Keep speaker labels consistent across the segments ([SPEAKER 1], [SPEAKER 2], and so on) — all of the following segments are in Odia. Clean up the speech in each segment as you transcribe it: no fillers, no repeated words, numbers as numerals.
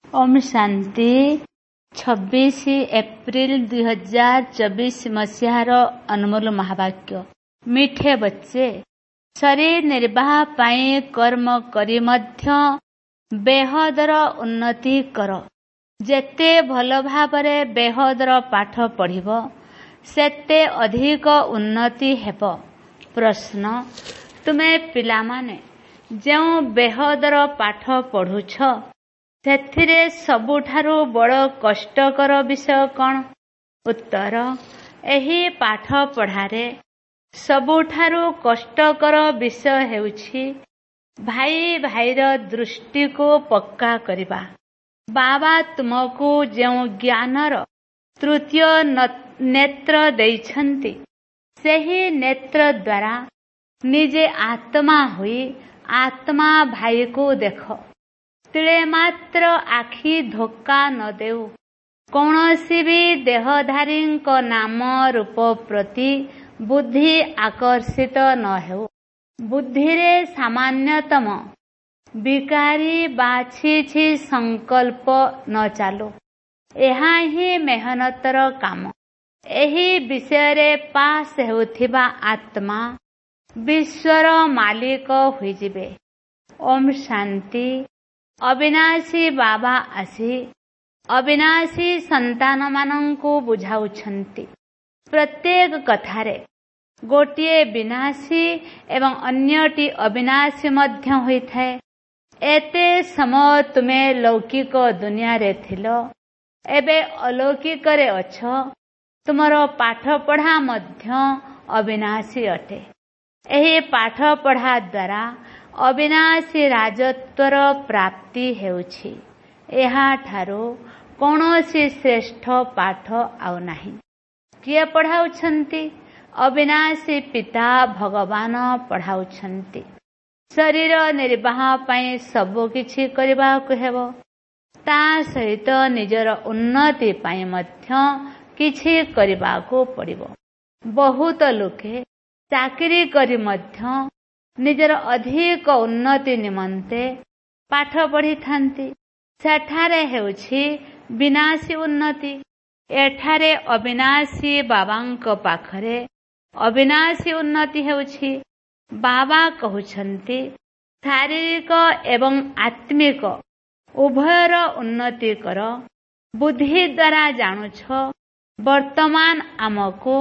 [SPEAKER 1] ओम शांति। 26 एप्रिल 2024 मसीहार अनमोल महावाक्य। मिठे बच्चे, शरीर निर्वाह पाई कर्म करी मध्य बेहदर उन्नति कर। जेते भल भावरे बेहदर पाठ पढ़िब सेते अधिक उन्नति हेब। प्रश्न, तुमे पिलामाने जेउ बेहदर पाठ पढ़ुछ ସେଥିରେ ସବୁଠାରୁ ବଡ଼ କଷ୍ଟକର ବିଷୟ କ'ଣ? ଉତ୍ତର, ଏହି ପାଠ ପଢ଼ାରେ ସବୁଠାରୁ କଷ୍ଟକର ବିଷୟ ହେଉଛି ଭାଇ ଭାଇର ଦୃଷ୍ଟିକୁ ପକ୍କା କରିବା। ବାବା ତୁମକୁ ଯେଉଁ ଜ୍ଞାନର ତୃତୀୟ ନେତ୍ର ଦେଇଛନ୍ତି, ସେହି ନେତ୍ର ଦ୍ୱାରା ନିଜେ ଆତ୍ମା ହୋଇ ଆତ୍ମା ଭାଇକୁ ଦେଖ। ତିଳେ ମାତ୍ର ଆଖି ଧୋକା ନ ଦେଉ। କୌଣସି ବି ଦେହଧାରୀଙ୍କ ନାମ ରୂପ ପ୍ରତି ବୁଦ୍ଧି ଆକର୍ଷିତ ନ ହେଉ। ବୁଦ୍ଧିରେ ସାମାନ୍ୟତମ ବିକାରୀ ବା ଛି ସଂକଳ୍ପ ନ ଚାଲୁ। ଏହା ହିଁ ମେହନତର କାମ। ଏହି ବିଷୟରେ ପାସ୍ ହେଉଥିବା ଆତ୍ମା ବିଶ୍ୱର ମାଲିକ ହୋଇଯିବେ। ଓମ୍ ଶାନ୍ତି। ଅବିନାଶୀ ବାବା ଆସି ଅବିନାଶୀ ସନ୍ତାନମାନଙ୍କୁ ବୁଝାଉଛନ୍ତି। ପ୍ରତ୍ୟେକ କଥାରେ ଗୋଟିଏ ବିନାଶୀ ଏବଂ ଅନ୍ୟଟି ଅବିନାଶୀ ମଧ୍ୟ ହୋଇଥାଏ। ଏତେ ସମୟ ତୁମେ ଲୌକିକ ଦୁନିଆରେ ଥିଲ, ଏବେ ଅଲୌକିକରେ ଅଛ। ତୁମର ପାଠପଢ଼ା ମଧ୍ୟ ଅବିନାଶୀ ଅଟେ। ଏହି ପାଠପଢ଼ା ଦ୍ୱାରା ଅବିନାଶୀ ରାଜତ୍ୱର ପ୍ରାପ୍ତି ହେଉଛି। ଏହାଠାରୁ କୌଣସି ଶ୍ରେଷ୍ଠ ପାଠ ଆଉ ନାହିଁ। କିଏ ପଢ଼ାଉଛନ୍ତି? ଅବିନାଶୀ ପିତା ଭଗବାନ ପଢ଼ାଉଛନ୍ତି। ଶରୀର ନିର୍ବାହ ପାଇଁ ସବୁ କିଛି କରିବାକୁ ହେବ। ତା ସହିତ ନିଜର ଉନ୍ନତି ପାଇଁ ମଧ୍ୟ କିଛି କରିବାକୁ ପଡ଼ିବ। ବହୁତ ଲୋକେ ଚାକିରି କରି ମଧ୍ୟ ନିଜର ଅଧିକ ଉନ୍ନତି ନିମନ୍ତେ ପାଠ ପଢ଼ିଥାନ୍ତି। ସେଠାରେ ହେଉଛି ବିନାଶୀ ଉନ୍ନତି। ଏଠାରେ ଅବିନାଶୀ ବାବାଙ୍କ ପାଖରେ ଅବିନାଶୀ ଉନ୍ନତି ହେଉଛି। ବାବା କହୁଛନ୍ତି, ଶାରୀରିକ ଏବଂ ଆତ୍ମିକ ଉଭୟର ଉନ୍ନତି କର। ବୁଦ୍ଧି ଦ୍ୱାରା ଜାଣୁଛ ବର୍ତ୍ତମାନ ଆମକୁ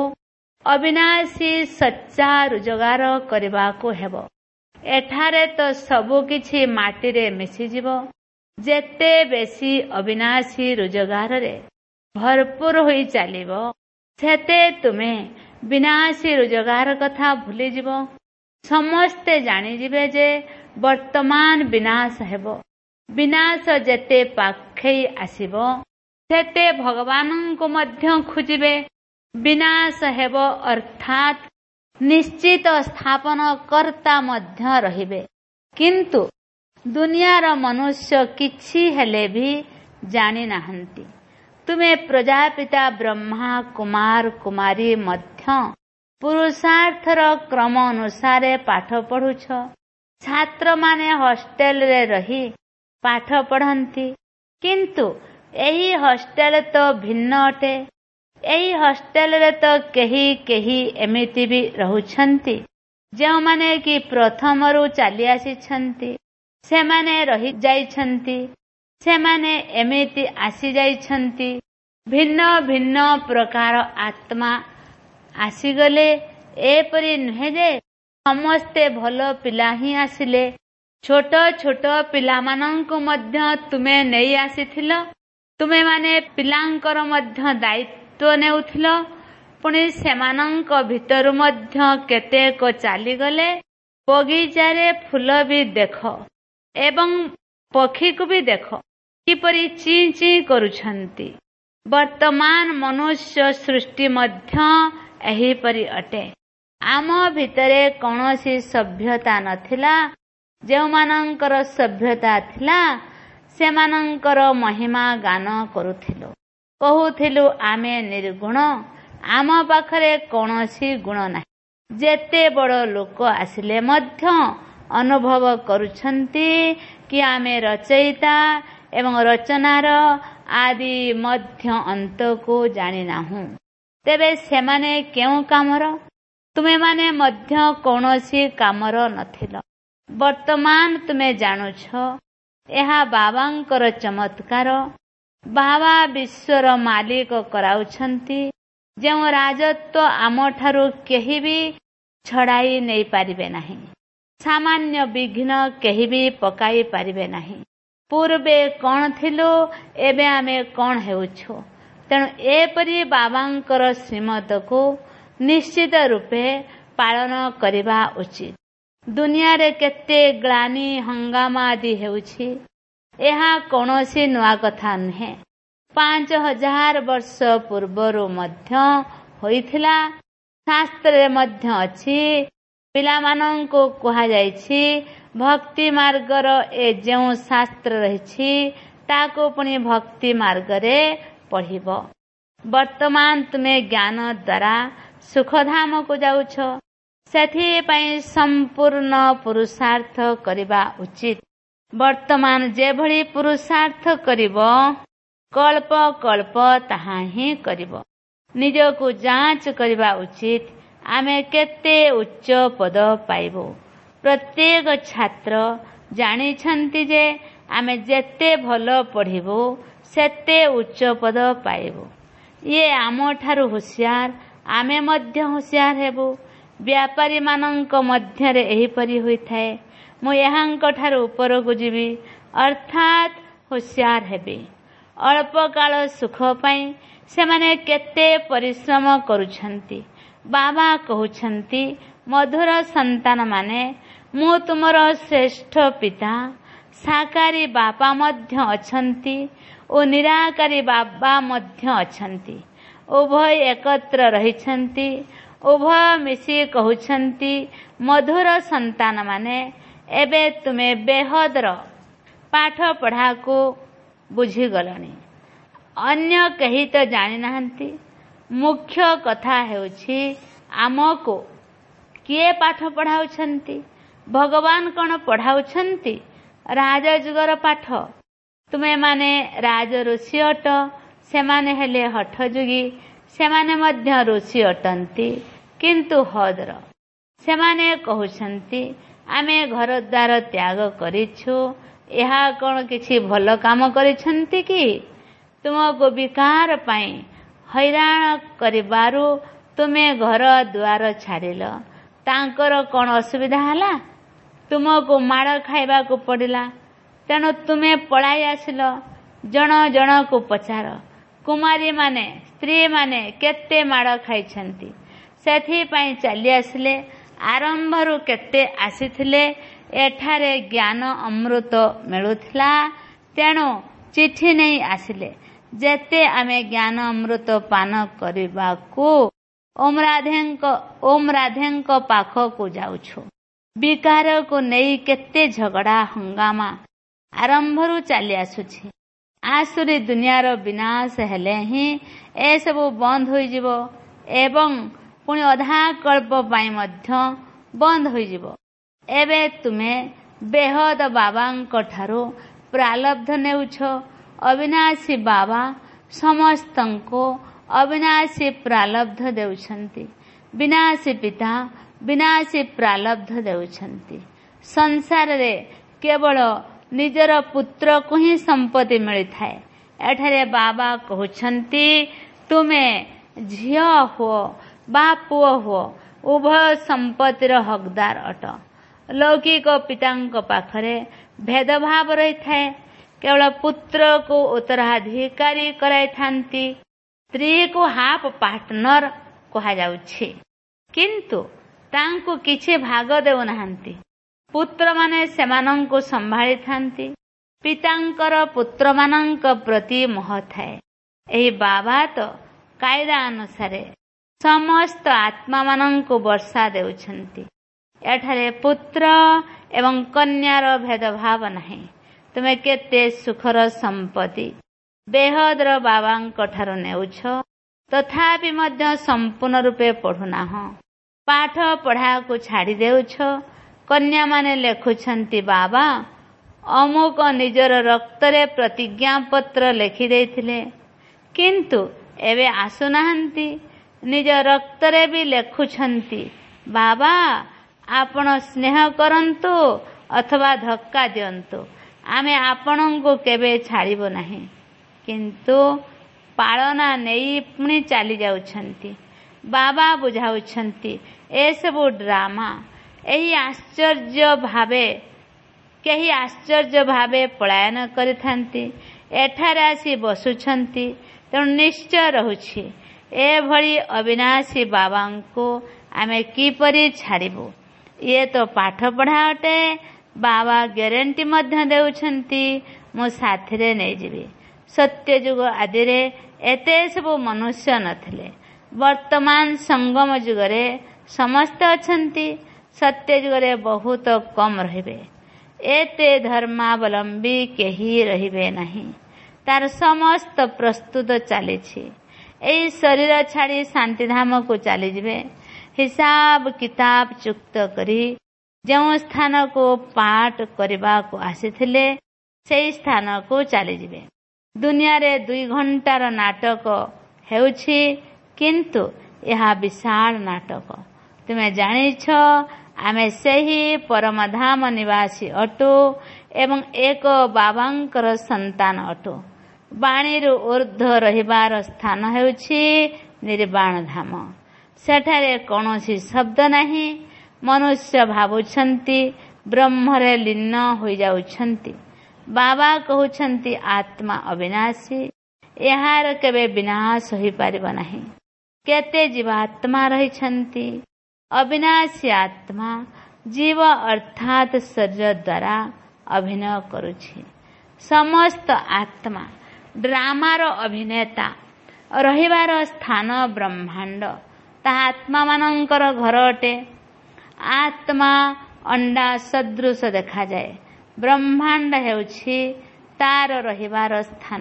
[SPEAKER 1] ଅବିନାଶୀ ସଚ୍ଚା ରୋଜଗାର କରିବାକୁ ହେବ। ଏଠାରେ ତ ସବୁ କିଛି ମାଟିରେ ମିଶିଯିବ। ଯେତେ ବେଶୀ ଅବିନାଶୀ ରୋଜଗାରରେ ଭରପୁର ହୋଇ ଚାଲିବ, ସେତେ ତୁମେ ବିନାଶୀ ରୋଜଗାର କଥା ଭୁଲିଯିବ। ସମସ୍ତେ ଜାଣିଯିବେ ଯେ ବର୍ତ୍ତମାନ ବିନାଶ ହେବ। ବିନାଶ ଯେତେ ପାଖେଇ ଆସିବ, ସେତେ ଭଗବାନଙ୍କୁ ମଧ୍ୟ ଖୋଜିବେ। ବିନାଶ ହେବ ଅର୍ଥାତ୍ ନିଶ୍ଚିତ ସ୍ଥାପନ କର୍ତ୍ତା ମଧ୍ୟ ରହିବେ। କିନ୍ତୁ ଦୁନିଆର ମନୁଷ୍ୟ କିଛି ହେଲେ ବି ଜାଣିନାହାନ୍ତି। ତୁମେ ପ୍ରଜାପିତା ବ୍ରହ୍ମା କୁମାର କୁମାରୀ ମଧ୍ୟ ପୁରୁଷାର୍ଥର କ୍ରମ ଅନୁସାରେ ପାଠ ପଢୁଛ। ଛାତ୍ରମାନେ ହଷ୍ଟେଲରେ ରହି ପାଠ ପଢ଼ନ୍ତି। କିନ୍ତୁ ଏହି ହଷ୍ଟେଲ ତ ଭିନ୍ନ ଅଟେ। ଏହି ହଷ୍ଟେଲରେ ତ କେହି ଏମିତି ବି ରହୁଛନ୍ତି ଯେଉଁମାନେ କି ପ୍ରଥମରୁ ଚାଲି ଆସିଛନ୍ତି। ସେମାନେ ରହିଯାଇଛନ୍ତି। ସେମାନେ ଏମିତି ଆସିଯାଇଛନ୍ତି। ଭିନ୍ନ ଭିନ୍ନ ପ୍ରକାର ଆତ୍ମା ଆସିଗଲେ। ଏପରି ନୁହେଁ ଯେ ସମସ୍ତେ ଭଲ ପିଲା ହିଁ ଆସିଲେ। ଛୋଟ ଛୋଟ ପିଲାମାନଙ୍କୁ ମଧ୍ୟ ତୁମେ ନେଇ ଆସିଥିଲ। ତୁମେମାନେ ପିଲାଙ୍କର ମଧ୍ୟ ଦାୟିତ୍ୱ ନେଉଥିଲ। ପୁଣି ସେମାନଙ୍କ ଭିତରୁ ମଧ୍ୟ କେତେକ ଚାଲିଗଲେ। ବଗିଚାରେ ଫୁଲ ବି ଦେଖ ଏବଂ ପକ୍ଷୀକୁ ବି ଦେଖ, କିପରି ଚିଁ ଚିଁ କରୁଛନ୍ତି। ବର୍ତ୍ତମାନ ମନୁଷ୍ୟ ସୃଷ୍ଟି ମଧ୍ୟ ଏହିପରି ଅଟେ। ଆମ ଭିତରେ କୌଣସି ସଭ୍ୟତା ନଥିଲା। ଯେଉଁମାନଙ୍କର ସଭ୍ୟତା ଥିଲା, ସେମାନଙ୍କର ମହିମା ଗାନ କରୁଥିଲୁ। କହୁଥିଲୁ ଆମେ ନିର୍ଗୁଣ, ଆମ ପାଖରେ କୌଣସି ଗୁଣ ନାହିଁ। ଯେତେ ବଡ଼ ଲୋକ ଆସିଲେ ମଧ୍ୟ ଅନୁଭବ କରୁଛନ୍ତି କି ଆମେ ରଚୟିତା ଏବଂ ରଚନାର ଆଦି ମଧ୍ୟ ଅନ୍ତକୁ ଜାଣିନାହୁଁ। ତେବେ ସେମାନେ କେଉଁ କାମର? ତୁମେମାନେ ମଧ୍ୟ କୌଣସି କାମର ନଥିଲ। ବର୍ତ୍ତମାନ ତୁମେ ଜାଣୁଛ ଏହା ବାବାଙ୍କର ଚମତ୍କାର। ବାବା ବିଶ୍ୱର ମାଲିକ କରାଉଛନ୍ତି, ଯେଉଁ ରାଜତ୍ୱ ଆମଠାରୁ କେହି ବି ଛଡ଼ାଇ ନେଇପାରିବେ ନାହିଁ। ସାମାନ୍ୟ ବିଘ୍ନ କେହି ବି ପକାଇ ପାରିବେ ନାହିଁ। ପୂର୍ବେ କ'ଣ ଥିଲୁ, ଏବେ ଆମେ କ'ଣ ହେଉଛୁ। ତେଣୁ ଏପରି ବାବାଙ୍କର ଶ୍ରୀମତକୁ ନିଶ୍ଚିତ ରୂପେ ପାଳନ କରିବା ଉଚିତ। ଦୁନିଆରେ କେତେ ଗ୍ଳାନି ହଙ୍ଗାମା ଆଦି ହେଉଛି, ଏହା କୌଣସି ନୂଆ କଥା ନୁହେଁ। 5000 ବର୍ଷ ପୂର୍ବରୁ ମଧ୍ୟ ହୋଇଥିଲା। ଶାସ୍ତ୍ରରେ ମଧ୍ୟ ଅଛି। ପିଲାମାନଙ୍କୁ କୁହାଯାଇଛି ଭକ୍ତି ମାର୍ଗର ଏ ଯେଉଁ ଶାସ୍ତ୍ର ରହିଛି ତାକୁ ପୁଣି ଭକ୍ତି ମାର୍ଗରେ ପଢ଼ିବ। ବର୍ତ୍ତମାନ ତୁମେ ଜ୍ଞାନ ଦ୍ୱାରା ସୁଖଧାମକୁ ଯାଉଛ। ସେଥିପାଇଁ ସମ୍ପୂର୍ଣ୍ଣ ପୁରୁଷାର୍ଥ କରିବା ଉଚିତ। ବର୍ତ୍ତମାନ ଯେଭଳି ପୁରୁଷାର୍ଥ କରିବ, କଳ୍ପ କଳ୍ପ ତାହା ହିଁ କରିବ। ନିଜକୁ ଯାଞ୍ଚ କରିବା ଉଚିତ, ଆମେ କେତେ ଉଚ୍ଚ ପଦ ପାଇବୁ। ପ୍ରତ୍ୟେକ ଛାତ୍ର ଜାଣିଛନ୍ତି ଯେ ଆମେ ଯେତେ ଭଲ ପଢ଼ିବୁ ସେତେ ଉଚ୍ଚ ପଦ ପାଇବୁ। ଇଏ ଆମଠାରୁ ହୁସିଆର, ଆମେ ମଧ୍ୟ ହୁସିଆର ହେବୁ। ବ୍ୟାପାରୀମାନଙ୍କ ମଧ୍ୟରେ ଏହିପରି ହୋଇଥାଏ। ମୁଁ ଏହାଙ୍କଠାରୁ ଉପରକୁ ଯିବି, ଅର୍ଥାତ୍ ହୁସିଆର ହେବି। ଅଳ୍ପ କାଳ ସୁଖ ପାଇଁ ସେମାନେ କେତେ ପରିଶ୍ରମ କରୁଛନ୍ତି। ବାବା କହୁଛନ୍ତି, ମଧୁର ସନ୍ତାନମାନେ, ମୁଁ ତୁମର ଶ୍ରେଷ୍ଠ ପିତା। ସାକାରୀ ବାପା ମଧ୍ୟ ଅଛନ୍ତି ଓ ନିରାକାରୀ ବାବା ମଧ୍ୟ ଅଛନ୍ତି। ଉଭୟ ଏକତ୍ର ରହିଛନ୍ତି। ଉଭୟ ମିଶି କହୁଛନ୍ତି, ମଧୁର ସନ୍ତାନମାନେ, ଏବେ ତୁମେ ବେହଦର ପାଠ ପଢ଼ାକୁ ବୁଝିଗଲଣି। ଅନ୍ୟ କେହି ତ ଜାଣିନାହାନ୍ତି। ମୁଖ୍ୟ କଥା ହେଉଛି ଆମକୁ କିଏ ପାଠ ପଢ଼ାଉଛନ୍ତି? ଭଗବାନ କ'ଣ ପଢ଼ାଉଛନ୍ତି? ରାଜଯୁଗର ପାଠ। ତୁମେମାନେ ରାଜଋଷି ଅଟ। ସେମାନେ ହେଲେ ହଠଯୋଗୀ। ସେମାନେ ମଧ୍ୟ ଋଷି ଅଟନ୍ତି, କିନ୍ତୁ ହଦର। ସେମାନେ କହୁଛନ୍ତି, ଆମେ ଘରଦ୍ୱାର ତ୍ୟାଗ କରିଛୁ। ଏହା କ'ଣ କିଛି ଭଲ କାମ କରିଛନ୍ତି କି? ତୁମକୁ ବିକାର ପାଇଁ ହଇରାଣ କରିବାରୁ ତୁମେ ଘର ଦୁଆର ଛାଡ଼ିଲ। ତାଙ୍କର କ'ଣ ଅସୁବିଧା ହେଲା? ତୁମକୁ ମାଡ଼ ଖାଇବାକୁ ପଡ଼ିଲା, ତେଣୁ ତୁମେ ପଳାଇ ଆସିଲ। ଜଣ ଜଣକୁ ପଚାର, କୁମାରୀମାନେ, ସ୍ତ୍ରୀମାନେ କେତେ ମାଡ଼ ଖାଇଛନ୍ତି, ସେଥିପାଇଁ ଚାଲି ଆସିଲେ। ଆରମ୍ଭରୁ କେତେ ଆସିଥିଲେ। ଏଠାରେ ଜ୍ଞାନ ଅମୃତ ମିଳୁଥିଲା, ତେଣୁ ଚିଠି ନେଇ ଆସିଲେ। ଯେତେ ଆମେ ଜ୍ଞାନ ଅମୃତ ପାନ କରିବାକୁ ଓମ୍ ରାଧେଙ୍କ ପାଖକୁ ଯାଉଛୁ। ବିକାରକୁ ନେଇ କେତେ ଝଗଡ଼ା ହଙ୍ଗାମା ଆରମ୍ଭରୁ ଚାଲି ଆସୁଛି। ଆସୁରୀ ଦୁନିଆର ବିନାଶ ହେଲେ ହିଁ ଏସବୁ ବନ୍ଦ ହୋଇଯିବ ଏବଂ ପୁଣି ଅଧା କଳ୍ପ ପାଇଁ ମଧ୍ୟ ବନ୍ଦ ହୋଇଯିବ। ଏବେ ତୁମେ ବେହଦ ବାବାଙ୍କ ଠାରୁ ପ୍ରାରବ୍ଧ ନେଉଛ। ଅବିନାଶୀ ବାବା ସମସ୍ତଙ୍କୁ ଅବିନାଶୀ ପ୍ରାରବ୍ଧ ଦେଉଛନ୍ତି। ବିନାଶୀ ପିତା ବିନାଶୀ ପ୍ରାରବ୍ଧ ଦେଉଛନ୍ତି। ସଂସାରରେ କେବଳ ନିଜର ପୁତ୍ରକୁ ହିଁ ସମ୍ପତ୍ତି ମିଳିଥାଏ। ଏଠାରେ ବାବା କହୁଛନ୍ତି, ତୁମେ ଝିଅ ହୁଅ ବା ପୁଅ ହୁଅ, ଉଭୟ ସମ୍ପତ୍ତିର ହକଦାର ଅଟ। ଲୌକିକ ପିତାଙ୍କ ପାଖରେ ଭେଦଭାବ ରହିଥାଏ। କେବଳ ପୁତ୍ରକୁ ଉତ୍ତରାଧିକାରୀ କରାଇଥାନ୍ତି। ସ୍ତ୍ରୀକୁ ହାଫ ପାର୍ଟନର କୁହାଯାଉଛି, କିନ୍ତୁ ତାଙ୍କୁ କିଛି ଭାଗ ଦେଉନାହାନ୍ତି। ପୁତ୍ରମାନେ ସେମାନଙ୍କୁ ସମ୍ଭାଳିଥାନ୍ତି। ପିତାଙ୍କର ପୁତ୍ରମାନଙ୍କ ପ୍ରତି ମୋହ ଥାଏ। ଏହି ବାବା ତ କାୟଦା ଅନୁସାରେ ସମସ୍ତ ଆତ୍ମାମାନଙ୍କୁ ବର୍ଷା ଦେଉଛନ୍ତି। ଏଠାରେ ପୁତ୍ର ଏବଂ କନ୍ୟାର ଭେଦଭାବ ନାହିଁ। ତୁମେ କେତେ ସୁଖର ସମ୍ପତ୍ତି ବେହଦର ବାବାଙ୍କ ଠାରୁ ନେଉଛ, ତଥାପି ମଧ୍ୟ ସମ୍ପୂର୍ଣ୍ଣ ରୂପେ ପଢ଼ୁନାହଁ। ପାଠ ପଢ଼ାକୁ ଛାଡ଼ି ଦେଉଛ। କନ୍ୟାମାନେ ଲେଖୁଛନ୍ତି, ବାବା ଅମୁକ ନିଜର ରକ୍ତରେ ପ୍ରତିଜ୍ଞାପତ୍ର ଲେଖିଦେଇଥିଲେ, କିନ୍ତୁ ଏବେ ଆସୁନାହାନ୍ତି। ନିଜ ରକ୍ତରେ ବି ଲେଖୁଛନ୍ତି, ବାବା ଆପଣ ସ୍ନେହ କରନ୍ତୁ ଅଥବା ଧକ୍କା ଦିଅନ୍ତୁ, ଆମେ ଆପଣଙ୍କୁ କେବେ ଛାଡ଼ିବୁ ନାହିଁ। କିନ୍ତୁ ପାଳନା ନେଇ ପୁଣି ଚାଲି ଯାଉଛନ୍ତି। ବାବା ବୁଝାଉଛନ୍ତି ଏସବୁ ଡ୍ରାମା। କେହି ଆଶ୍ଚର୍ଯ୍ୟ ଭାବେ ପଳାୟନ କରିଥାନ୍ତି, ଏଠାରେ ଆସି ବସୁଛନ୍ତି, ତେଣୁ ନିଶ୍ଚୟ ରହୁଛି। ଏଭଳି ଅବିନାଶୀ ବାବାଙ୍କୁ ଆମେ କିପରି ଛାଡ଼ିବୁ? ଇଏ ତ ପାଠ ପଢ଼ା ଅଟେ। ବାବା ଗ୍ୟାରେଣ୍ଟି ମଧ୍ୟ ଦେଉଛନ୍ତି, ମୁଁ ସାଥିରେ ନେଇଯିବି। ସତ୍ୟଯୁଗ ଆଦିରେ ଏତେ ସବୁ ମନୁଷ୍ୟ ନଥିଲେ। ବର୍ତ୍ତମାନ ସଙ୍ଗମ ଯୁଗରେ ସମସ୍ତେ ଅଛନ୍ତି। ସତ୍ୟ ଯୁଗରେ ବହୁତ କମ୍ ରହିବେ। ଏତେ ଧର୍ମାବଲମ୍ବୀ କେହି ରହିବେ ନାହିଁ। ତାର ସମସ୍ତ ପ୍ରସ୍ତୁତ ଚାଲିଛି। ଏହି ଶରୀର ଛାଡ଼ି ଶାନ୍ତିଧାମକୁ ଚାଲିଯିବେ। ହିସାବ କିତାବ ଚୁକ୍ତ କରି ଯେଉଁ ସ୍ଥାନକୁ ପାଠ କରିବାକୁ ଆସିଥିଲେ ସେହି ସ୍ଥାନକୁ ଚାଲିଯିବେ। ଦୁନିଆରେ 2 ଘଣ୍ଟାର ନାଟକ ହେଉଛି, କିନ୍ତୁ ଏହା ବିଶାଳ ନାଟକ। ତୁମେ ଜାଣିଛ ଆମେ ସେହି ପରମଧାମ ନିବାସୀ ଅଟୁ ଏବଂ ଏକ ବାବାଙ୍କର ସନ୍ତାନ ଅଟୁ। ବାଣୀରୁ ଊର୍ଦ୍ଧ୍ୱ ରହିବାର ସ୍ଥାନ ହେଉଛି ନିର୍ବାଣ ଧାମ। ସେଠାରେ କୌଣସି ଶବ୍ଦ ନାହିଁ। ମନୁଷ୍ୟ ଭାବୁଛନ୍ତି ବ୍ରହ୍ମରେ ଲୀନ ହୋଇଯାଉଛନ୍ତି। ବାବା କହୁଛନ୍ତି ଆତ୍ମା ଅବିନାଶୀ, ଏହାର କେବେ ବିନାଶ ହୋଇପାରିବ ନାହିଁ। କେତେ ଜୀବାତ୍ମା ରହିଛନ୍ତି। ଅବିନାଶୀ ଆତ୍ମା ଜୀବ ଅର୍ଥାତ୍ ଶରୀର ଦ୍ୱାରା ଅଭିନୟ କରୁଛି। ସମସ୍ତ ଆତ୍ମା ଡ୍ରାମାର ଅଭିନେତା। ରହିବାର ସ୍ଥାନ ବ୍ରହ୍ମାଣ୍ଡ, ତାହା ଆତ୍ମାମାନଙ୍କର ଘର ଅଟେ। ଆତ୍ମା ଅଣ୍ଡା ସଦୃଶ ଦେଖାଯାଏ। ବ୍ରହ୍ମାଣ୍ଡ ହେଉଛି ତାର ରହିବାର ସ୍ଥାନ।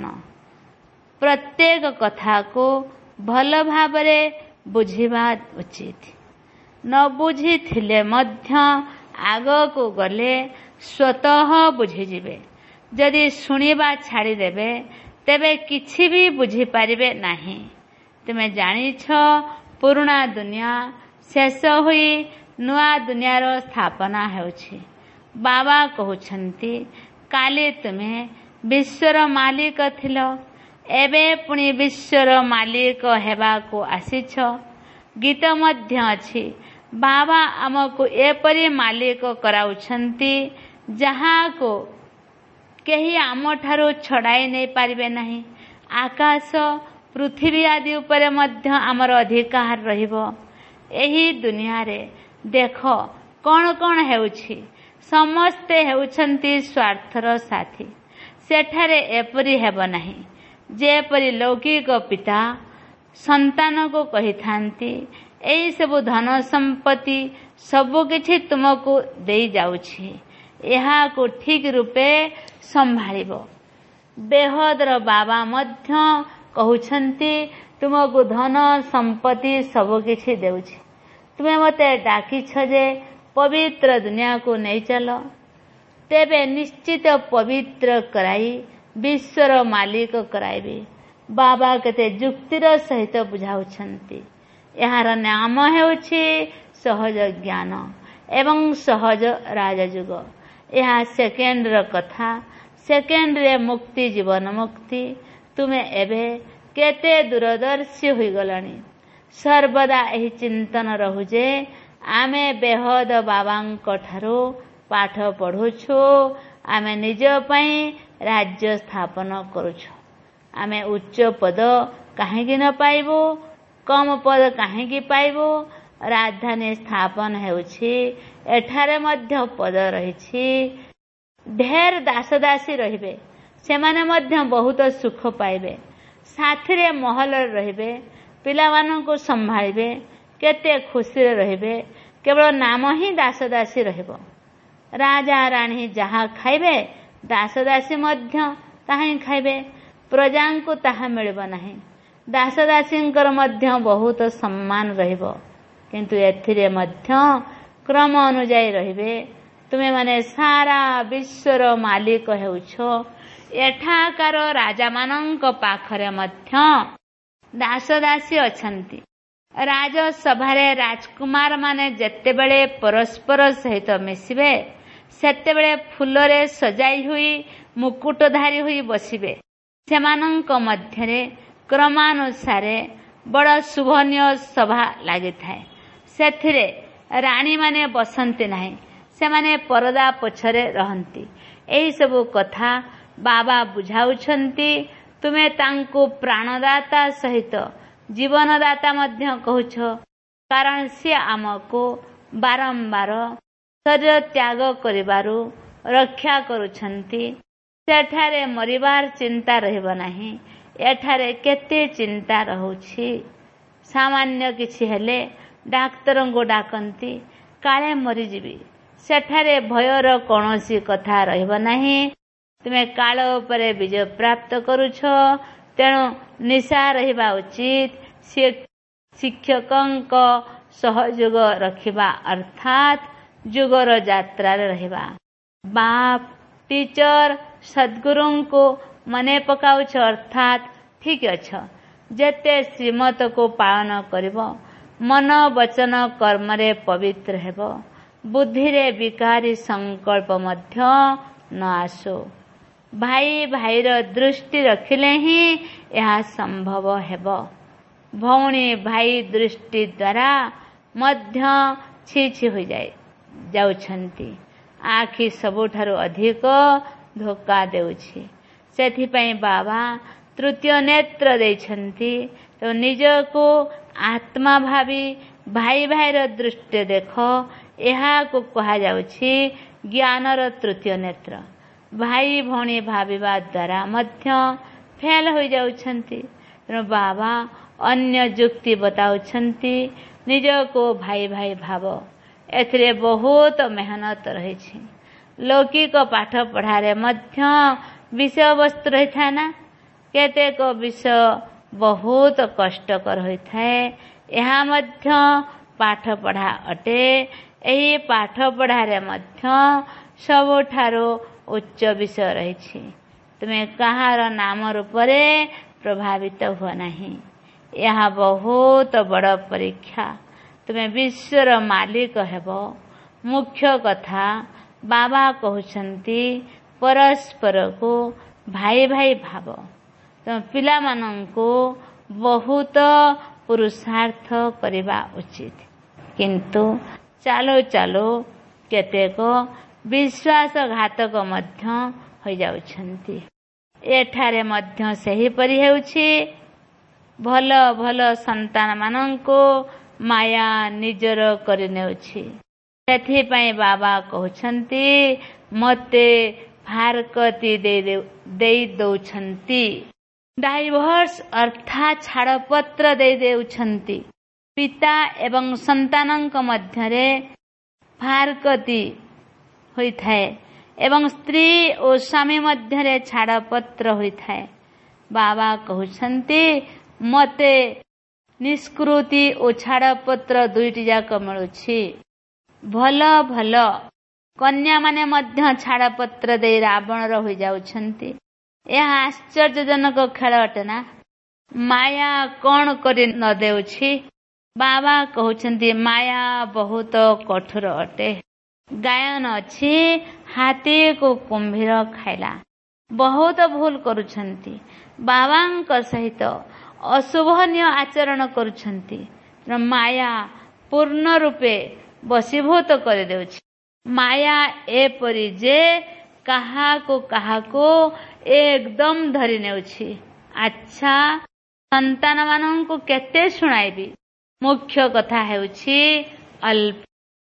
[SPEAKER 1] ପ୍ରତ୍ୟେକ କଥାକୁ ଭଲ ଭାବରେ ବୁଝିବା ଉଚିତ। ନ ବୁଝିଥିଲେ ମଧ୍ୟ ଆଗକୁ ଗଲେ ସ୍ୱତଃ ବୁଝିଯିବେ। ଯଦି ଶୁଣିବା ଛାଡ଼ିଦେବେ ତେବେ କିଛି ବି ବୁଝିପାରିବେ ନାହିଁ। ତୁମେ ଜାଣିଛ ପୁରୁଣା ଦୁନିଆ ଶେଷ ହୋଇ ନୂଆ ଦୁନିଆର ସ୍ଥାପନା ହେଉଛି। ବାବା କହୁଛନ୍ତି କାଲି ତୁମେ ବିଶ୍ୱର ମାଲିକ ଥିଲ, ଏବେ ପୁଣି ବିଶ୍ୱର ମାଲିକ ହେବାକୁ ଆସିଛ। ଗୀତ ମଧ୍ୟ ଅଛି, ବାବା ଆମକୁ ଏପରି ମାଲିକ କରାଉଛନ୍ତି ଯାହାକୁ କେହି ଆମଠାରୁ ଛଡ଼ାଇ ନେଇପାରିବେ ନାହିଁ। ଆକାଶ ପୃଥିବୀ ଆଦି ଉପରେ ମଧ୍ୟ ଆମର ଅଧିକାର ରହିବ। ଏହି ଦୁନିଆରେ ଦେଖ କ'ଣ କ'ଣ ହେଉଛି। ସମସ୍ତେ ହେଉଛନ୍ତି ସ୍ୱାର୍ଥର ସାଥୀ। ସେଠାରେ ଏପରି ହେବ ନାହିଁ। ଯେପରି ଲୌକିକ ପିତା ସନ୍ତାନକୁ କହିଥାନ୍ତି, ଏହି ସବୁ ଧନ ସମ୍ପତ୍ତି ସବୁକିଛି ତୁମକୁ ଦେଇଯାଉଛି, ଏହାକୁ ଠିକ୍ ରୂପେ ସମ୍ଭାଳିବ। ବେହଦର ବାବା ମଧ୍ୟ କହୁଛନ୍ତି ତୁମକୁ ଧନ ସମ୍ପତ୍ତି ସବୁକିଛି ଦେଉଛି। ତୁମେ ମୋତେ ଡାକିଛ ଯେ ପବିତ୍ର ଦୁନିଆକୁ ନେଇ ଚାଲ, ତେବେ ନିଶ୍ଚିତ ପବିତ୍ର କରାଇ ବିଶ୍ୱର ମାଲିକ କରାଇବି। ବାବା କେତେ ଯୁକ୍ତିର ସହିତ ବୁଝାଉଛନ୍ତି। ଏହାର ନାମ ହେଉଛି ସହଜ ଜ୍ଞାନ ଏବଂ ସହଜ ରାଜଯୁଗ। ଏହା ସେକେଣ୍ଡର କଥା। ସେକେଣ୍ଡରେ ମୁକ୍ତି, ଜୀବନ ମୁକ୍ତି। ତୁମେ ଏବେ କେତେ ଦୂରଦର୍ଶୀ ହୋଇଗଲଣି। ସର୍ବଦା ଏହି ଚିନ୍ତନ ରହୁ ଯେ ଆମେ ବେହଦ ବାବାଙ୍କ ଠାରୁ ପାଠ ପଢ଼ୁଛୁ। ଆମେ ନିଜ ପାଇଁ ରାଜ୍ୟ ସ୍ଥାପନ କରୁଛୁ। ଆମେ ଉଚ୍ଚ ପଦ କାହିଁକି ନ ପାଇବୁ? କମ ପଦ କାହିଁକି ପାଇବୁ? ରାଜଧାନୀ ସ୍ଥାପନ ହେଉଛି, ଏଠାରେ ମଧ୍ୟ ପଦ ରହିଛି। ଢେର ଦାସଦାସୀ ରହିବେ, ସେମାନେ ମଧ୍ୟ ବହୁତ ସୁଖ ପାଇବେ। ସାଥିରେ ମହଲରେ ରହିବେ, ପିଲାମାନଙ୍କୁ ସମ୍ଭାଳିବେ, କେତେ ଖୁସିରେ ରହିବେ। କେବଳ ନାମ ହିଁ ଦାସଦାସୀ ରହିବ। ରାଜା ରାଣୀ ଯାହା ଖାଇବେ, ଦାସଦାସୀ ମଧ୍ୟ ତାହା ହିଁ ଖାଇବେ। ପ୍ରଜାଙ୍କୁ ତାହା ମିଳିବ ନାହିଁ। ଦାସଦାସୀଙ୍କର ମଧ୍ୟ ବହୁତ ସମ୍ମାନ ରହିବ, କିନ୍ତୁ ଏଥିରେ ମଧ୍ୟ କ୍ରମ ଅନୁଯାୟୀ ରହିବେ। ତୁମେ ମାନେ ସାରା ବିଶ୍ୱର ମାଲିକ ହେଉଛ। ଏଠାକାର ରାଜାମାନଙ୍କ ପାଖରେ ମଧ୍ୟ ଦାସ ଦାସୀ ଅଛନ୍ତି। ରାଜସଭାରେ ରାଜକୁମାର ମାନେ ଯେତେବେଳେ ପରସ୍ପର ସହିତ ମିଶିବେ ସେତେବେଳେ ଫୁଲରେ ସଜାଇ ହୋଇ ମୁକୁଟଧାରୀ ହୋଇ ବସିବେ। ସେମାନଙ୍କ ମଧ୍ୟରେ କ୍ରମାନୁସାରେ ବଡ଼ ଶୋଭନୀୟ ସଭା ଲାଗିଥାଏ। ସେଥିରେ ରାଣୀମାନେ ବସନ୍ତି ନାହିଁ, ସେମାନେ ପରଦା ପଛରେ ରହନ୍ତି। ଏହିସବୁ କଥା ବାବା ବୁଝାଉଛନ୍ତି। ତୁମେ ତାଙ୍କୁ ପ୍ରାଣଦାତା ସହିତ ଜୀବନଦାତା ମଧ୍ୟ କହୁଛ, କାରଣ ସିଏ ଆମକୁ ବାରମ୍ବାର ଶରୀର ତ୍ୟାଗ କରିବାରୁ ରକ୍ଷା କରୁଛନ୍ତି। ସେଠାରେ ମରିବାର ଚିନ୍ତା ରହିବ ନାହିଁ। ଏଠାରେ କେତେ ଚିନ୍ତା ରହୁଛି। ସାମାନ୍ୟ କିଛି ହେଲେ ଡାକ୍ତରଙ୍କୁ ଡାକନ୍ତି, କାଳେ ମରିଯିବି। ସେଠାରେ ଭୟର କୌଣସି କଥା ରହିବ ନାହିଁ। ତୁମେ କାଳ ଉପରେ ବିଜୟ ପ୍ରାପ୍ତ କରୁଛ, ତେଣୁ ନିଶା ରହିବା ଉଚିତ। ଶିକ୍ଷକଙ୍କ ସହଯୋଗ ରଖିବା ଅର୍ଥାତ୍ ଯୁଗର ଯାତ୍ରାରେ ରହିବା। ବାପ ଟିଚର ସଦ୍ଗୁରୁଙ୍କୁ ମନେ ପକାଉଛ ଅର୍ଥାତ୍ ଠିକ ଅଛ। ଯେତେ ଶ୍ରୀମତକୁ ପାଳନ କରିବ, ମନ ବଚନ କର୍ମରେ ପବିତ୍ର ହେବ। ବୁଦ୍ଧିରେ ବିକାରୀ ସଂକଳ୍ପ ମଧ୍ୟ ନ ଆସୁ। ଭାଇ ଭାଇର ଦୃଷ୍ଟି ରଖିଲେ ହିଁ ଏହା ସମ୍ଭବ ହେବ। ଭଉଣୀ ଭାଇ ଦୃଷ୍ଟି ଦ୍ୱାରା ମଧ୍ୟ ଛି ହୋଇଯାଉଛନ୍ତି। ଆଖି ସବୁଠାରୁ ଅଧିକ ଧୋକା ଦେଉଛି। ସେଥିପାଇଁ ବାବା ତୃତୀୟ ନେତ୍ର ଦେଇଛନ୍ତି। ତ ନିଜକୁ ଆତ୍ମା ଭାବି ଭାଇ ଭାଇର ଦୃଷ୍ଟି ଦେଖ। ଏହାକୁ କୁହାଯାଉଛି ଜ୍ଞାନର ତୃତୀୟ ନେତ୍ର। ଭାଇ ଭଉଣୀ ଭାବିବା ଦ୍ୱାରା ମଧ୍ୟ ଫେଲ ହୋଇଯାଉଛନ୍ତି। ତେଣୁ ବାବା ଅନ୍ୟ ଯୁକ୍ତି ବତାଉଛନ୍ତି, ନିଜକୁ ଭାଇ ଭାଇ ଭାବ। ଏଥିରେ ବହୁତ ମେହନତ ରହିଛି। ଲୌକିକ ପାଠ ପଢ଼ାରେ ମଧ୍ୟ ବିଷୟବସ୍ତୁ ରହିଥାଏ ନା। କେତେକ ବିଷୟ ବହୁତ କଷ୍ଟକର ହୋଇଥାଏ। ଏହା ମଧ୍ୟ ପାଠ ପଢ଼ା ଅଟେ। ଏହି ପାଠ ପଢ଼ାରେ ମଧ୍ୟ ସବୁଠାରୁ ଉଚ୍ଚ ବିଷୟ ରହିଛି। ତୁମେ କାହାର ନାମ ରୂପରେ ପ୍ରଭାବିତ ହୁଅ ନାହିଁ। ଏହା ବହୁତ ବଡ଼ ପରୀକ୍ଷା। ତୁମେ ବିଶ୍ୱର ମାଲିକ ହେବ। ମୁଖ୍ୟ କଥା ବାବା କହୁଛନ୍ତି, ପରସ୍ପରକୁ ଭାଇ ଭାଇ ଭାବ। ତୁମ ପିଲାମାନଙ୍କୁ ବହୁତ ପୁରୁଷାର୍ଥ କରିବା ଉଚିତ। କିନ୍ତୁ ଚାଲୁ ଚାଲୁ କେତେକ ବିଶ୍ୱାସଘାତକ ମଧ୍ୟ ହୋଇଯାଉଛନ୍ତି। ଏଠାରେ ମଧ୍ୟ ସେହିପରି ହେଉଛି। ଭଲ ଭଲ ସନ୍ତାନମାନଙ୍କୁ ମାୟା ନିଜର କରିନେଉଛି। ସେଥିପାଇଁ ବାବା କହୁଛନ୍ତି, ମୋତେ ଫାରକତି ଦେଇ ଦେଉଛନ୍ତି। ଡାଇଭର୍ସ ଅର୍ଥାତ୍ ଛାଡ଼ପତ୍ର ଦେଇ ଦେଉଛନ୍ତି। ପିତା ଏବଂ ସନ୍ତାନଙ୍କ ମଧ୍ୟରେ ଫାରକତି ହୋଇଥାଏ ଏବଂ ସ୍ତ୍ରୀ ଓ ସ୍ୱାମୀ ମଧ୍ୟରେ ଛାଡ଼ପତ୍ର ହୋଇଥାଏ। ବାବା କହୁଛନ୍ତି, ମୋତେ ନିଷ୍କୃତି ଓ ଛାଡ଼ପତ୍ର ଦୁଇଟି ଯାକ ମିଳୁଛି। ଭଲ ଭଲ କନ୍ୟାମାନେ ମଧ୍ୟ ଛାଡ଼ପତ୍ର ଦେଇ ରାବଣର ହୋଇଯାଉଛନ୍ତି। ଏହା ଆଶ୍ଚର୍ଯ୍ୟଜନକ ଖେଳ ଅଟେ ନା। ମାୟା କ'ଣ କରି ନ ଦେଉଛି। ବାବା କହୁଛନ୍ତି, ମାୟା ବହୁତ କଠୋର ଅଟେ। ଗାୟନ ଅଛି, ହାତୀକୁ କୁମ୍ଭୀର ଖାଇଲା। ବହୁତ ଭୁଲ କରୁଛନ୍ତି। ବାବାଙ୍କ ସହିତ ଅଶୋଭନୀୟ ଆଚରଣ କରୁଛନ୍ତି। ମାୟା ପୂର୍ଣ୍ଣ ରୂପେ ବଶୀଭୂତ କରିଦେଉଛି। ମାୟା ଏପରି ଯେ କାହାକୁ ଏକଦମ ଧରି ନେଉଛି। ଆଚ୍ଛା, ସନ୍ତାନମାନଙ୍କୁ କେତେ ଶୁଣାଇବି। ମୁଖ୍ୟ କଥା ହେଉଛି ଅଳ୍ପ।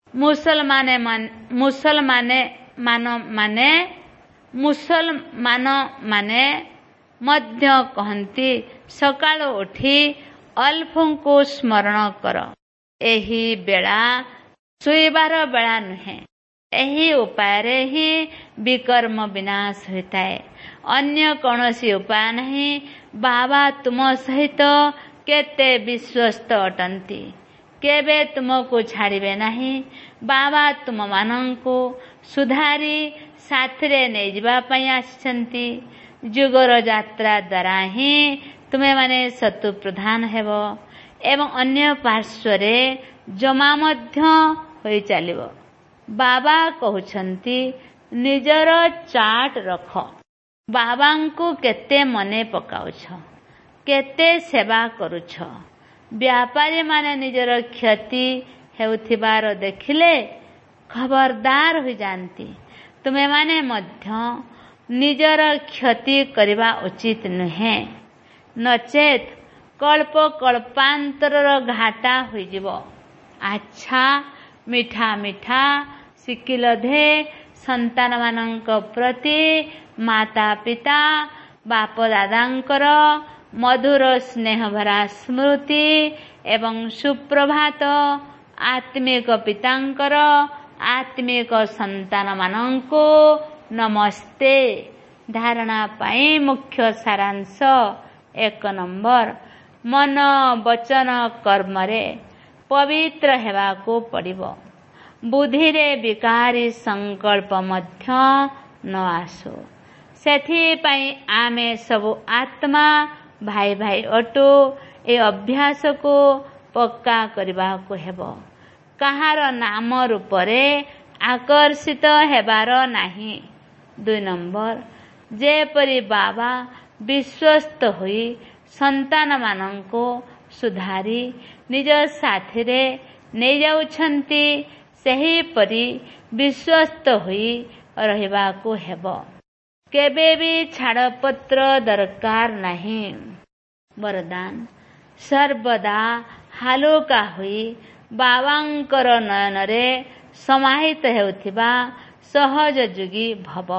[SPEAKER 1] ମୁସଲମାନମାନେ ମଧ୍ୟ କହନ୍ତି, ସକାଳୁ ଉଠି ଅଲ୍ଫଙ୍କୁ ସ୍ମରଣ କର। ଏହି ବେଳା ଶୋଇବାର ବେଳା ନୁହେଁ। ଏହି ଉପାୟରେ ହିଁ ବିକର୍ମ ବିନାଶ ହୋଇଥାଏ। ଅନ୍ୟ କୌଣସି ଉପାୟ ନାହିଁ। ବାବା ତୁମ ସହିତ କେତେ ବିଶ୍ୱସ୍ତ ଅଟନ୍ତି। କେବେ ତୁମକୁ ଛାଡ଼ିବେ ନାହିଁ। ବାବା ତୁମମାନଙ୍କୁ ସୁଧାରି ସାଥିରେ ନେଇଯିବା ପାଇଁ ଆସିଛନ୍ତି। ଯୁଗର ଯାତ୍ରା ଦ୍ୱାରା ହିଁ ତୁମେମାନେ ଶତ୍ରୁ ପ୍ରଧାନ ହେବ ଏବଂ ଅନ୍ୟ ପାର୍ଶ୍ୱରେ ଜମା ମଧ୍ୟ ହୋଇ ଚାଲିବ। ବାବା କହୁଛନ୍ତି ନିଜର ଚାର୍ଟ ରଖ। ବାବାଙ୍କୁ କେତେ ମନେ ପକାଉଛ, କେତେ ସେବା କରୁଛ। ବ୍ୟାପାରୀମାନେ ନିଜର କ୍ଷତି ହେଉଥିବାର ଦେଖିଲେ ଖବରଦାର ହୋଇଯାଆନ୍ତି। ତୁମେମାନେ ମଧ୍ୟ ନିଜର କ୍ଷତି କରିବା ଉଚିତ ନୁହେଁ, ନଚେତ୍ କଳ୍ପ କଳ୍ପାନ୍ତରର ଘାଟା ହୋଇଯିବ। ଆଚ୍ଛା, ମିଠା ମିଠା ଶିକିଲଧେ ସନ୍ତାନମାନଙ୍କ ପ୍ରତି ମାତା ପିତା ବାପ ଦାଦାଙ୍କର ମଧୁର ସ୍ନେହଭରା ସ୍ମୃତି ଏବଂ ସୁପ୍ରଭାତ। ଆତ୍ମିକ ପିତାଙ୍କର ଆତ୍ମିକ ସନ୍ତାନମାନଙ୍କୁ ନମସ୍ତେ। ଧାରଣା ପାଇଁ ମୁଖ୍ୟ ସାରାଂଶ 1 ନମ୍ବର, ମନ ବଚନ କର୍ମରେ ପବିତ୍ର ହେବାକୁ ପଡ଼ିବ। ବୁଦ୍ଧିରେ ବିକାରୀ ସଂକଳ୍ପ ମଧ୍ୟ ନ ଆସୁ। ସେଥିପାଇଁ ଆମେ ସବୁ ଆତ୍ମା ଭାଇ ଭାଇ ଅଟୁ। ଏ ଅଭ୍ୟାସକୁ ପକ୍କା କରିବାକୁ ହେବ। କାହାର ନାମ ରୂପରେ ଆକର୍ଷିତ ହେବାର ନାହିଁ। 2 ନମ୍ବର, ଯେପରି ବାବା ବିଶ୍ୱସ୍ତ ହୋଇ ସନ୍ତାନମାନଙ୍କୁ ସୁଧାରି ନିଜ ସାଥିରେ ନେଇଯାଉଛନ୍ତି, ସେହିପରି ବିଶ୍ୱସ୍ତ ହୋଇ ରହିବାକୁ ହେବ। କେବେ ବି ଛାଡ଼ପତ୍ର ଦରକାର ନାହିଁ। ବରଦାନ, ସର୍ବଦା ହାଲୁକା ହୋଇ ବାବାଙ୍କର ନୟନରେ ସମାହିତ ହେଉଥିବା ସହଜ ଯୋଗୀ ଭବ।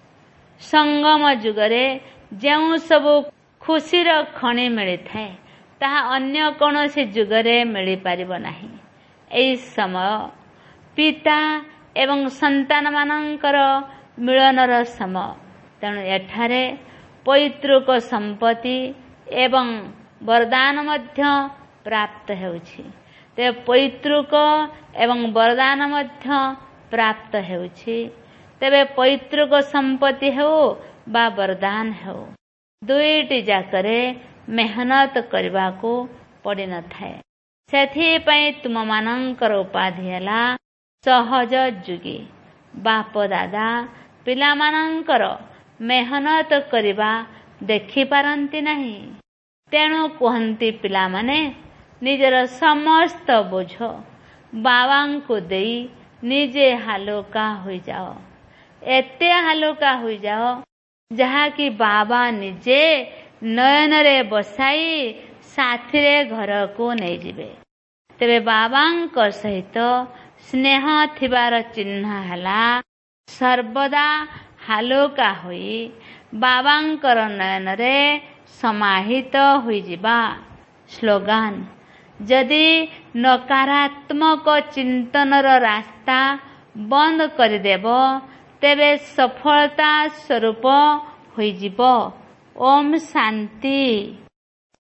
[SPEAKER 1] ସଙ୍ଗମ ଯୁଗରେ ଯେଉଁ ସବୁ ଖୁସିର ଖଣି ମିଳିଥାଏ, ତାହା ଅନ୍ୟ କୌଣସି ଯୁଗରେ ମିଳିପାରିବ ନାହିଁ। ଏହି ସମୟ ପିତା ଏବଂ ସନ୍ତାନମାନଙ୍କର ମିଳନର ସମୟ। ତେଣୁ ଏଠାରେ ପୈତୃକ ସମ୍ପତ୍ତି ଏବଂ ବରଦାନ ମଧ୍ୟ ପ୍ରାପ୍ତ ହେଉଛି। ତେବେ ପୈତୃକ ଏବଂ ବରଦାନ ମଧ୍ୟ ପ୍ରାପ୍ତ ହେଉଛି। ତେବେ ପୈତୃକ ସମ୍ପତ୍ତି ହେଉ ବା ବରଦାନ ହେଉ, ଦୁଇଟି ଯାକରେ ମେହନତ କରିବାକୁ ପଡ଼ିନଥାଏ। ସେଥିପାଇଁ ତୁମମାନଙ୍କର ଉପାଧି ହେଲା ସହଜ ଯୋଗୀ। ବାପ ଦାଦା ପିଲାମାନଙ୍କର ମେହନତ କରିବା ଦେଖିପାରନ୍ତି ନାହିଁ। ତେଣୁ କୁହନ୍ତି, ପିଲାମାନେ ନିଜର ସମସ୍ତ ବୋଝ ବାବାଙ୍କୁ ଦେଇ ନିଜେ ହାଲୁକା ହୋଇଯାଅ। ଏତେ ହାଲୁକା ହୋଇଯାଅ ଯାହାକି ବାବା ନିଜେ ନୟନରେ ବସାଇ ସାଥିରେ ଘରକୁ ନେଇଯିବେ। ତେବେ ବାବାଙ୍କ ସହିତ ସ୍ନେହ ଥିବାର ଚିହ୍ନ ହେଲା ସର୍ବଦା ହାଲୁକା ହୋଇ ବାବାଙ୍କର ନୟନରେ ସମାହିତ ହୋଇଯିବା। ସ୍ଲୋଗାନ, ଯଦି ନକାରାତ୍ମକ ଚିନ୍ତନର ରାସ୍ତା ବନ୍ଦ କରିଦେବ, ତେବେ ସଫଳତା ସ୍ୱରୂପ ହୋଇଯିବ। ଓମ୍ ଶାନ୍ତି।